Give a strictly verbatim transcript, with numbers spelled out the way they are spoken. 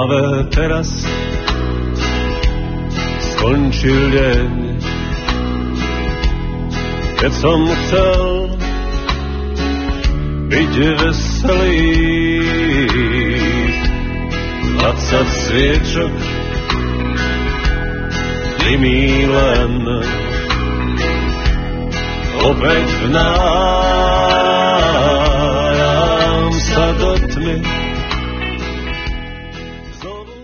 práve teraz skončil deň, keď som chcel byť veselý. Dvadsať sviečok dymí len, opäť vnájam sa do tmy.